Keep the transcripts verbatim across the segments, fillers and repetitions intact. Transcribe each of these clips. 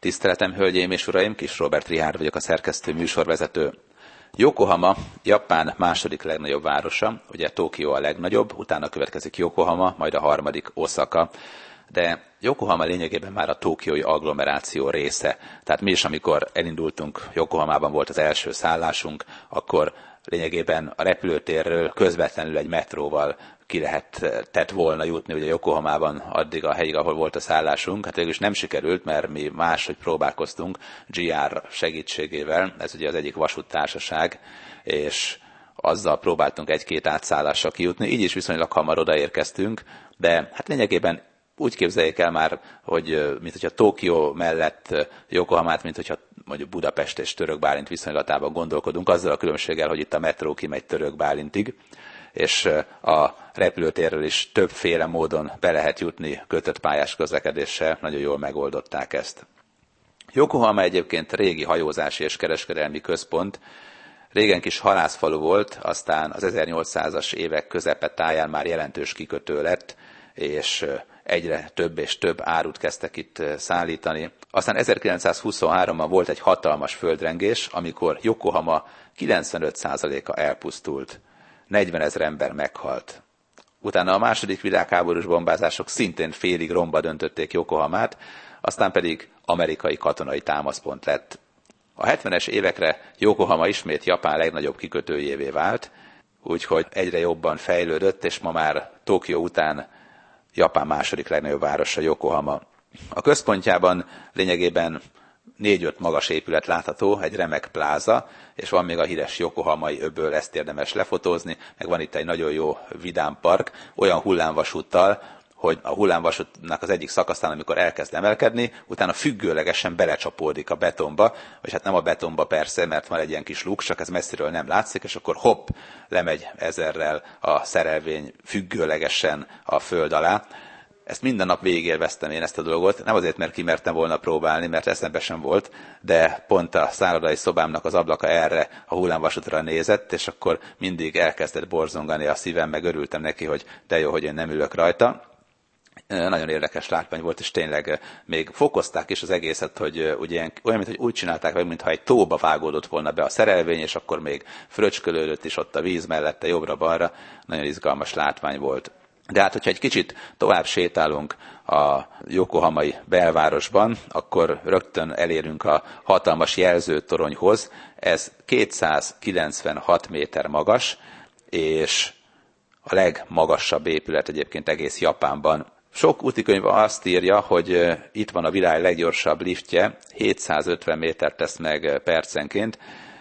Tiszteletem, hölgyeim és uraim, Kis Róbert Richárd vagyok, a szerkesztő, műsorvezető. Yokohama, Japán második legnagyobb városa, ugye Tokió a legnagyobb, utána következik Yokohama, majd a harmadik Oszaka. De Yokohama lényegében már a tokiói agglomeráció része. Tehát mi is, amikor elindultunk, Yokohamában volt az első szállásunk, akkor lényegében a repülőtérről közvetlenül egy metróval ki lehetett volna jutni ugye Yokohamában addig a helyig, ahol volt a szállásunk. Hát végül is nem sikerült, mert mi máshogy próbálkoztunk gé er segítségével, ez ugye az egyik vasúttársaság, és azzal próbáltunk egy-két átszállással kijutni, így is viszonylag hamar odaérkeztünk, de hát lényegében úgy képzeljék el már, hogy mint hogyha Tokió mellett Yokohamát, mint hogyha mondjuk Budapest és Török Bálint viszonylatában gondolkodunk, azzal a különbséggel, hogy itt a metró kimegy Török Bálintig, és a repülőtérről is többféle módon be lehet jutni kötött pályás közlekedéssel, nagyon jól megoldották ezt. Yokohama egyébként régi hajózási és kereskedelmi központ, régen kis halászfalu volt, aztán az ezernyolcszázas évek közepe táján már jelentős kikötő lett, és egyre több és több árut kezdtek itt szállítani. Aztán ezerkilencszázhuszonháromban volt egy hatalmas földrengés, amikor Yokohama kilencvenöt százaléka elpusztult. negyvenezer ember meghalt. Utána a második világháborús bombázások szintén félig romba döntötték Yokohamát, aztán pedig amerikai katonai támaszpont lett. A hetvenes évekre Yokohama ismét Japán legnagyobb kikötőjévé vált, úgyhogy egyre jobban fejlődött, és ma már Tokió után Japán második legnagyobb városa Yokohama. A központjában lényegében négy-öt magas épület látható, egy remek pláza, és van még a híres yokohamai öböl, ezt érdemes lefotózni, meg van itt egy nagyon jó vidám park, olyan hullámvasúttal, hogy a hullámvasútnak az egyik szakaszán, amikor elkezd emelkedni, utána függőlegesen belecsapódik a betonba, vagy hát nem a betonba persze, mert van egy ilyen kis luk, csak ez messziről nem látszik, és akkor hopp, lemegy ezerrel a szerelvény függőlegesen a föld alá. Ezt minden nap végigélveztem én ezt a dolgot, nem azért, mert kimertem volna próbálni, mert eszembe sem volt, de pont a szállodai szobámnak az ablaka erre a hullámvasútra nézett, és akkor mindig elkezdett borzongani a szívem, meg örültem neki, hogy de jó, hogy én nem ülök rajta. Nagyon érdekes látvány volt, és tényleg még fokozták is az egészet, hogy ugye olyan, mint hogy úgy csinálták meg, mintha egy tóba vágódott volna be a szerelvény, és akkor még fröcskölődött is ott a víz mellette, jobbra-balra. Nagyon izgalmas látvány volt. De hát, hogyha egy kicsit tovább sétálunk a yokohamai belvárosban, akkor rögtön elérünk a hatalmas jelzőtoronyhoz. Ez kétszázkilencvenhat méter magas, és a legmagasabb épület egyébként egész Japánban. Sok útikönyv azt írja, hogy itt van a világ leggyorsabb liftje, hétszázötven métert tesz meg percenként.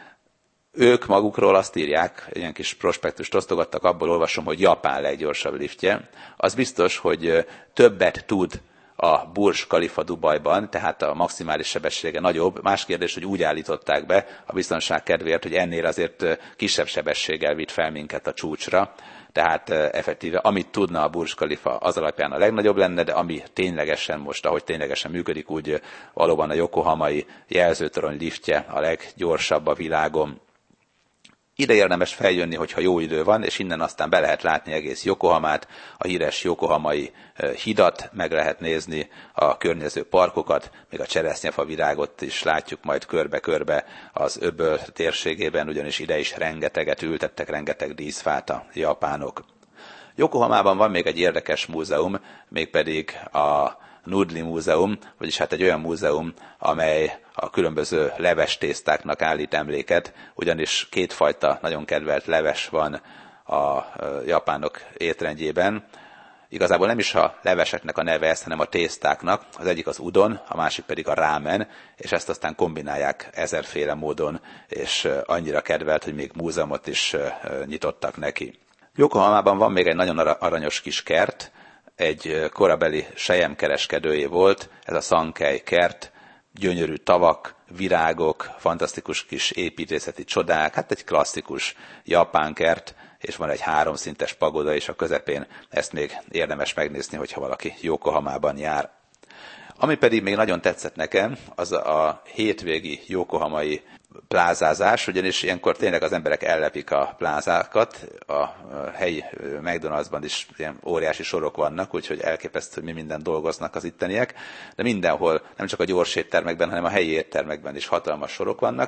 Ők magukról azt írják, ilyen kis prospektust osztogattak, abból olvasom, hogy Japán leggyorsabb liftje. Az biztos, hogy többet tud a Burj Khalifa Dubajban, tehát a maximális sebessége nagyobb. Más kérdés, hogy úgy állították be a biztonság kedvéért, hogy ennél azért kisebb sebességgel vitt fel minket a csúcsra. Tehát effektíve, amit tudna a Burj Khalifa, az alapján a legnagyobb lenne, de ami ténylegesen most, ahogy ténylegesen működik, úgy valóban a yokohamai jelzőtorony liftje a leggyorsabb a világon. Ide érdemes feljönni, hogyha jó idő van, és innen aztán be lehet látni egész Yokohamát, a híres yokohamai hidat, meg lehet nézni a környező parkokat, még a cseresznyefa virágot is látjuk majd körbe-körbe az öböl térségében, ugyanis ide is rengeteget ültettek, rengeteg díszfát a japánok. Yokohamában van még egy érdekes múzeum, mégpedig a Noodle Múzeum, vagyis hát egy olyan múzeum, amely a különböző leves tésztáknak állít emléket, ugyanis kétfajta nagyon kedvelt leves van a japánok étrendjében. Igazából nem is a leveseknek a neve ez, hanem a tésztáknak. Az egyik az udon, a másik pedig a rámen, és ezt aztán kombinálják ezerféle módon, és annyira kedvelt, hogy még múzeumot is nyitottak neki. Yokohamában van még egy nagyon aranyos kis kert, egy korabeli selyemkereskedőjé volt, ez a Sankei kert, gyönyörű tavak, virágok, fantasztikus kis építészeti csodák, hát egy klasszikus japán kert, és van egy háromszintes pagoda is a közepén, ezt még érdemes megnézni, hogyha valaki Yokohamában jár. Ami pedig még nagyon tetszett nekem, az a hétvégi yokohamai plázázás, ugyanis ilyenkor tényleg az emberek ellepik a plázákat, a helyi McDonald'sban is ilyen óriási sorok vannak, úgyhogy elképesztő, hogy mi minden dolgoznak az itteniek, de mindenhol, nem csak a gyors éttermekben, hanem a helyi éttermekben is hatalmas sorok vannak,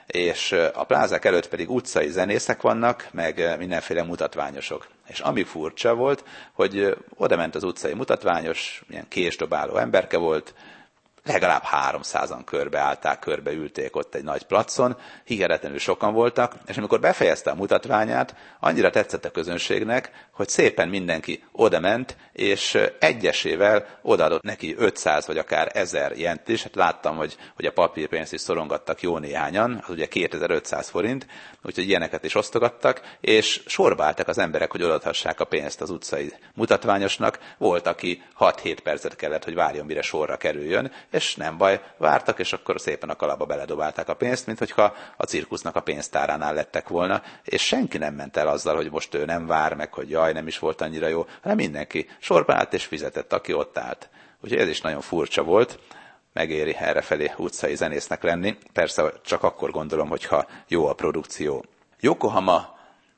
és a plázák előtt pedig utcai zenészek vannak, meg mindenféle mutatványosok. És ami furcsa volt, hogy oda ment az utcai mutatványos, ilyen késdobáló emberke volt, legalább háromszázan körbeállták, körbeülték ott egy nagy placon, hihetetlenül sokan voltak, és amikor befejezte a mutatványát, annyira tetszett a közönségnek, hogy szépen mindenki odament, és egyesével odaadott neki ötszáz vagy akár ezer jent is. Hát láttam, hogy, hogy a papírpénzt is szorongattak jó néhányan, az ugye kétezer-ötszáz forint, úgyhogy ilyeneket is osztogattak, és sorba álltak az emberek, hogy odaadhassák a pénzt az utcai mutatványosnak. Volt, aki hat-hét percet kellett, hogy várjon, mire sorra kerüljön, és nem baj, vártak, és akkor szépen a kalapba beledobálták a pénzt, mint hogyha a cirkusznak a pénztáránál lettek volna, és senki nem ment el azzal, hogy most ő nem vár meg, hogy jaj, nem is volt annyira jó, hanem mindenki sorba állt és fizetett, aki ott állt. Úgyhogy ez is nagyon furcsa volt, megéri errefelé utcai zenésznek lenni, persze csak akkor gondolom, hogyha jó a produkció. Yokohama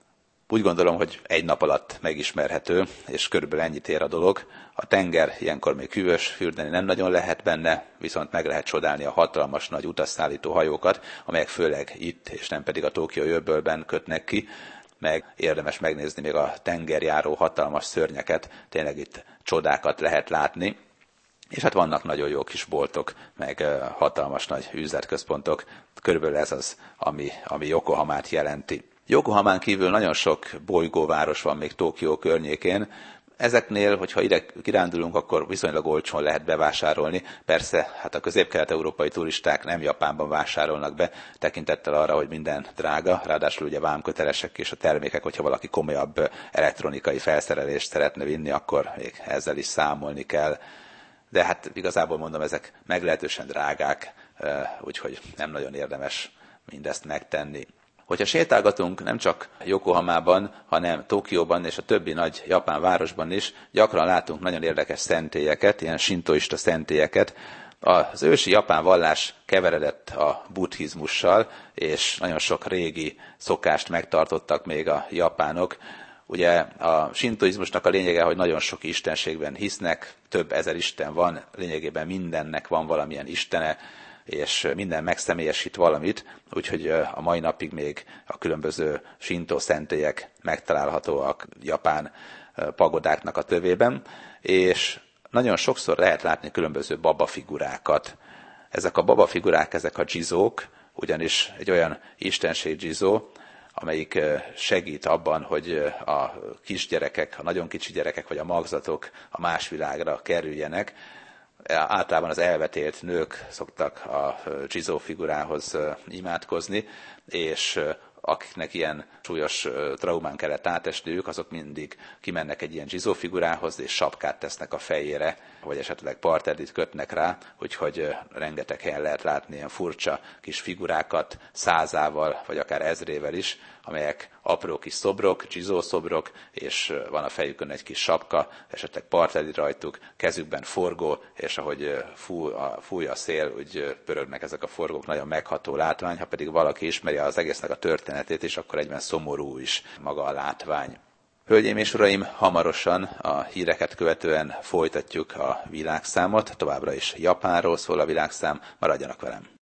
úgy gondolom, hogy egy nap alatt megismerhető, és körülbelül ennyit ér a dolog. A tenger ilyenkor még hűvös, fürdeni nem nagyon lehet benne, viszont meg lehet csodálni a hatalmas nagy utasszállító hajókat, amelyek főleg itt, és nem pedig a Tokiói öbölben kötnek ki, meg érdemes megnézni még a tengerjáró hatalmas szörnyeket, tényleg itt csodákat lehet látni. És hát vannak nagyon jó kis boltok, meg hatalmas nagy üzletközpontok, körülbelül ez az, ami, ami Yokohamát jelenti. Yokohamán kívül nagyon sok bolygóváros van még Tokió környékén. Ezeknél, hogyha ide kirándulunk, akkor viszonylag olcsón lehet bevásárolni. Persze, hát a közép-kelet-európai turisták nem Japánban vásárolnak be, tekintettel arra, hogy minden drága, ráadásul ugye vámkötelesek és a termékek, hogyha valaki komolyabb elektronikai felszerelést szeretne vinni, akkor még ezzel is számolni kell. De hát igazából mondom, ezek meglehetősen drágák, úgyhogy nem nagyon érdemes mindezt megtenni. Hogyha sétálgatunk nem csak Yokohamában, hanem Tokióban és a többi nagy japán városban is, gyakran látunk nagyon érdekes szentélyeket, ilyen sintoista szentélyeket. Az ősi japán vallás keveredett a buddhizmussal, és nagyon sok régi szokást megtartottak még a japánok. Ugye a sintoizmusnak a lényege, hogy nagyon sok istenségben hisznek, több ezer isten van, lényegében mindennek van valamilyen istene, és minden megszemélyesít valamit, úgyhogy a mai napig még a különböző sintó szentélyek megtalálhatóak japán pagodáknak a tövében, és nagyon sokszor lehet látni különböző babafigurákat. Ezek a babafigurák, ezek a jizók, ugyanis egy olyan istenség jizó, amelyik segít abban, hogy a kisgyerekek, a nagyon kicsi gyerekek vagy a magzatok a más világra kerüljenek. Általában az elvetélt nők szoktak a jizó figurához imádkozni, és akiknek ilyen súlyos traumán kellett átesniük, azok mindig kimennek egy ilyen jizó figurához, és sapkát tesznek a fejére, vagy esetleg partedit kötnek rá, úgyhogy rengeteg helyen lehet látni ilyen furcsa kis figurákat százával, vagy akár ezrével is, amelyek apró kis szobrok, jizó szobrok, és van a fejükön egy kis sapka, esetleg partedi rajtuk, kezükben forgó, és ahogy fúj a, fúj a szél, úgy pörögnek ezek a forgók, nagyon megható látvány. Ha pedig valaki ismeri az egésznek a történetét is, akkor egyben szomorú is maga a látvány. Hölgyeim és uraim, hamarosan a híreket követően folytatjuk a világszámot, továbbra is Japánról szól a világszám, maradjanak velem!